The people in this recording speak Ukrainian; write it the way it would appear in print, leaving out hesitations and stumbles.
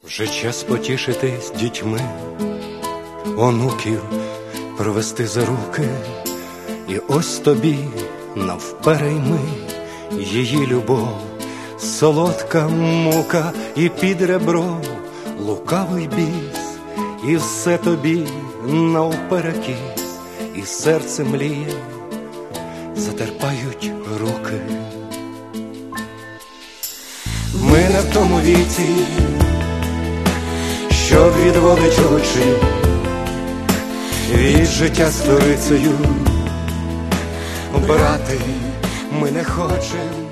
Вже час потішитись дітьми, онуків провести за руки, і ось тобі навперейми її любов, солодка мука і під ребром лукавий біс, і все тобі навперекіс, і серце мліє, затерпають руки. Ми не в тому віці, що відводить очі від життя сторицею. Брати ми не хочем